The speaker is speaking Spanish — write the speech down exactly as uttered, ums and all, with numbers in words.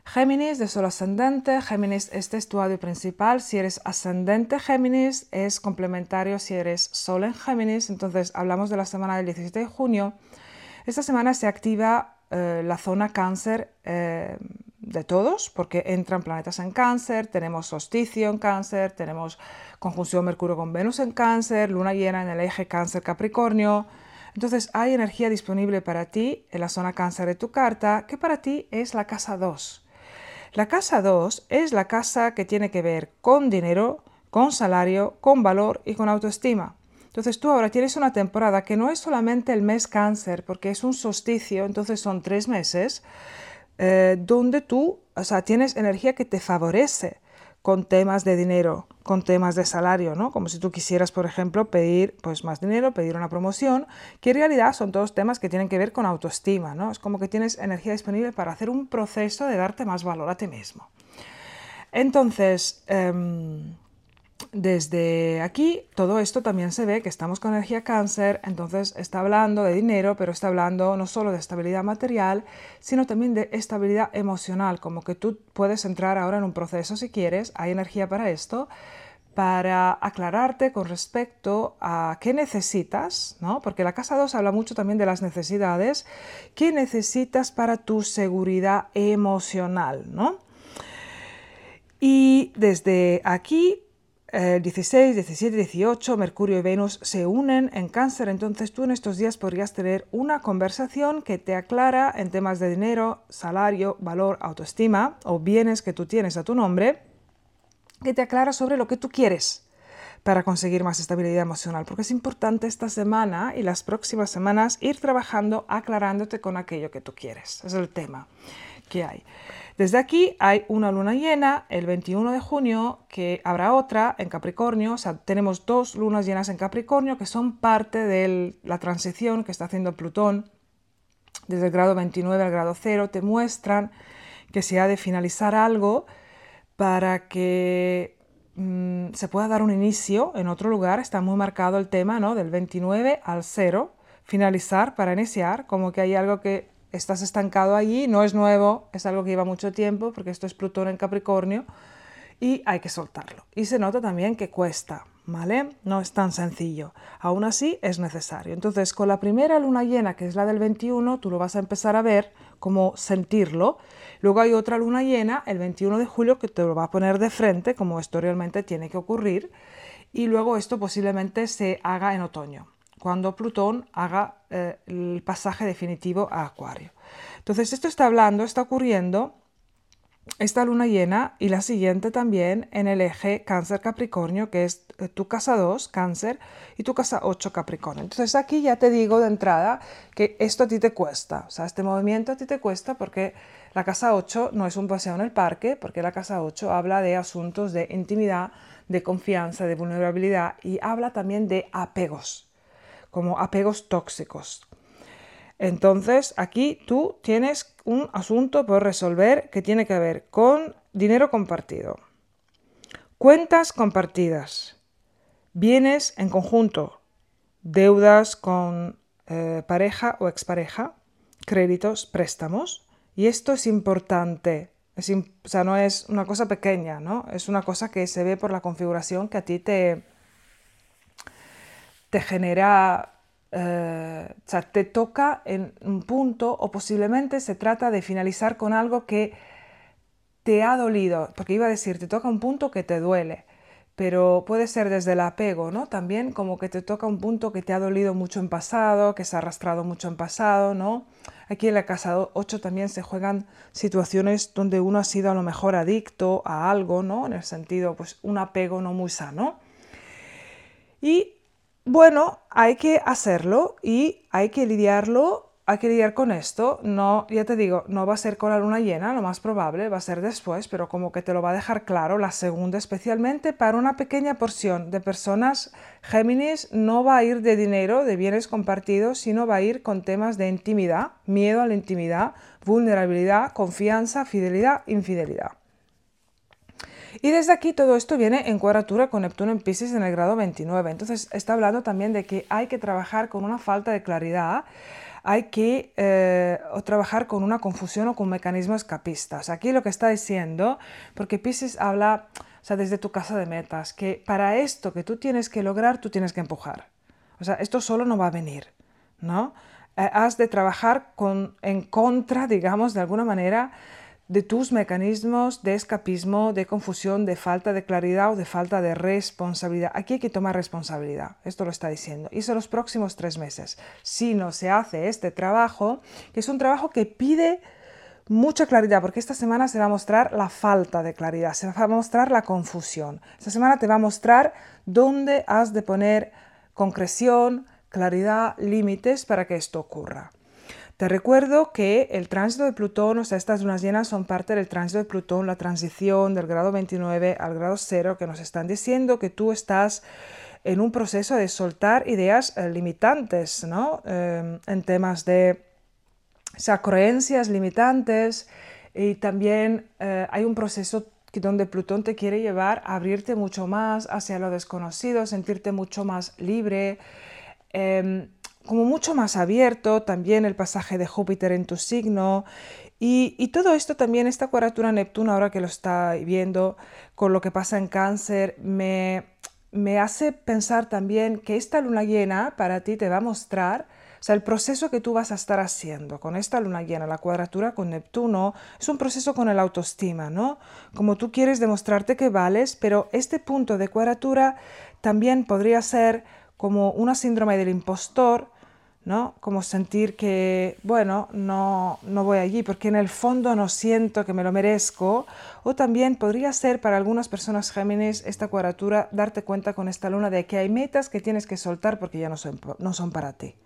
Géminis de Sol ascendente, Géminis este es tu audio principal, si eres ascendente Géminis es complementario si eres Sol en Géminis, entonces hablamos de la semana del diecisiete de junio. Esta semana se activa eh, la zona Cáncer eh, de todos, porque entran planetas en Cáncer, tenemos solsticio en Cáncer, tenemos conjunción Mercurio con Venus en Cáncer, luna llena en el eje Cáncer-Capricornio. Entonces hay energía disponible para ti en la zona Cáncer de tu carta, que para ti es la casa dos. La casa dos es la casa que tiene que ver con dinero, con salario, con valor y con autoestima. Entonces tú ahora tienes una temporada que no es solamente el mes Cáncer, porque es un solsticio, entonces son tres meses, eh, donde tú, o sea, tienes energía que te favorece con temas de dinero, con temas de salario, ¿no? Como si tú quisieras, por ejemplo, pedir pues, más dinero, pedir una promoción, que en realidad son todos temas que tienen que ver con autoestima, ¿no? Es como que tienes energía disponible para hacer un proceso de darte más valor a ti mismo. Entonces, eh, desde aquí, todo esto también se ve que estamos con energía Cáncer, entonces está hablando de dinero, pero está hablando no solo de estabilidad material, sino también de estabilidad emocional, como que tú puedes entrar ahora en un proceso si quieres, hay energía para esto, para aclararte con respecto a qué necesitas, ¿no? Porque la casa dos habla mucho también de las necesidades, qué necesitas para tu seguridad emocional, ¿no? Y desde aquí eh, dieciséis, diecisiete, dieciocho, Mercurio y Venus se unen en Cáncer, entonces tú en estos días podrías tener una conversación que te aclara en temas de dinero, salario, valor, autoestima o bienes que tú tienes a tu nombre, que te aclara sobre lo que tú quieres para conseguir más estabilidad emocional, porque es importante esta semana y las próximas semanas ir trabajando, aclarándote con aquello que tú quieres. Es el tema que hay. Desde aquí hay una luna llena el veintiuno de junio, que habrá otra en Capricornio, o sea, tenemos dos lunas llenas en Capricornio que son parte de la transición que está haciendo Plutón desde el grado veintinueve al grado cero, te muestran que se ha de finalizar algo para que mmm, se pueda dar un inicio en otro lugar. Está muy marcado el tema, ¿no? Del veintinueve al cero, finalizar para iniciar, como que hay algo que estás estancado allí, no es nuevo, es algo que lleva mucho tiempo, porque esto es Plutón en Capricornio, y hay que soltarlo. Y se nota también que cuesta, ¿vale? No es tan sencillo. Aún así es necesario. Entonces, con la primera luna llena, que es la del veintiuno, tú lo vas a empezar a ver, como sentirlo. Luego hay otra luna llena, el veintiuno de julio, que te lo va a poner de frente, como esto realmente tiene que ocurrir. Y luego esto posiblemente se haga en otoño, cuando Plutón haga eh, el pasaje definitivo a Acuario. Entonces, esto está hablando, está ocurriendo esta luna llena y la siguiente también en el eje Cáncer-Capricornio, que es tu casa dos, Cáncer, y tu casa ocho, Capricornio. Entonces aquí ya te digo de entrada que esto a ti te cuesta, o sea, este movimiento a ti te cuesta porque la casa ocho no es un paseo en el parque, porque la casa ocho habla de asuntos de intimidad, de confianza, de vulnerabilidad y habla también de apegos, como apegos tóxicos. Entonces, aquí tú tienes un asunto por resolver que tiene que ver con dinero compartido, cuentas compartidas, bienes en conjunto, deudas con eh, pareja o expareja, créditos, préstamos. Y esto es importante, es imp- o sea, no es una cosa pequeña, ¿no? Es una cosa que se ve por la configuración que a ti te, te genera... Eh, o sea, te toca en un punto o posiblemente se trata de finalizar con algo que te ha dolido, porque iba a decir, te toca un punto que te duele, pero puede ser desde el apego, ¿no? También como que te toca un punto que te ha dolido mucho en pasado, que se ha arrastrado mucho en pasado, ¿no? Aquí en la casa ocho también se juegan situaciones donde uno ha sido a lo mejor adicto a algo, ¿no? En el sentido, pues un apego no muy sano. Y bueno, hay que hacerlo y hay que lidiarlo, hay que lidiar con esto. No, ya te digo, no va a ser con la luna llena, lo más probable, va a ser después, pero como que te lo va a dejar claro la segunda, especialmente para una pequeña porción de personas Géminis, no va a ir de dinero, de bienes compartidos, sino va a ir con temas de intimidad, miedo a la intimidad, vulnerabilidad, confianza, fidelidad, infidelidad. Y desde aquí todo esto viene en cuadratura con Neptuno en Piscis en el grado veintinueve. Entonces está hablando también de que hay que trabajar con una falta de claridad, hay que eh, o trabajar con una confusión o con un mecanismo escapista. O sea, aquí lo que está diciendo, porque Piscis habla, o sea, desde tu casa de metas, que para esto que tú tienes que lograr, tú tienes que empujar. O sea, esto solo no va a venir, ¿no? Eh, has de trabajar con, en contra, digamos, de alguna manera, de tus mecanismos de escapismo, de confusión, de falta de claridad o de falta de responsabilidad. Aquí hay que tomar responsabilidad, esto lo está diciendo. Y son los próximos tres meses. Si no se hace este trabajo, que es un trabajo que pide mucha claridad, porque esta semana se va a mostrar la falta de claridad, se va a mostrar la confusión. Esta semana te va a mostrar dónde has de poner concreción, claridad, límites para que esto ocurra. Te recuerdo que el tránsito de Plutón, o sea, estas lunas llenas son parte del tránsito de Plutón, la transición del grado veintinueve al grado cero, que nos están diciendo que tú estás en un proceso de soltar ideas eh, limitantes, ¿no? Eh, en temas de, o sea, creencias limitantes, y también eh, hay un proceso donde Plutón te quiere llevar a abrirte mucho más hacia lo desconocido, sentirte mucho más libre, eh, como mucho más abierto, también el pasaje de Júpiter en tu signo, y, y todo esto también, esta cuadratura Neptuno, ahora que lo está viendo con lo que pasa en Cáncer, me, me hace pensar también que esta luna llena para ti te va a mostrar, o sea, el proceso que tú vas a estar haciendo con esta luna llena, la cuadratura con Neptuno, es un proceso con el autoestima, ¿no? Como tú quieres demostrarte que vales, pero este punto de cuadratura también podría ser como una síndrome del impostor, ¿no? Como sentir que, bueno, no, no voy allí porque en el fondo no siento que me lo merezco. O también podría ser para algunas personas Géminis esta cuadratura darte cuenta con esta luna de que hay metas que tienes que soltar porque ya no son, no son para ti.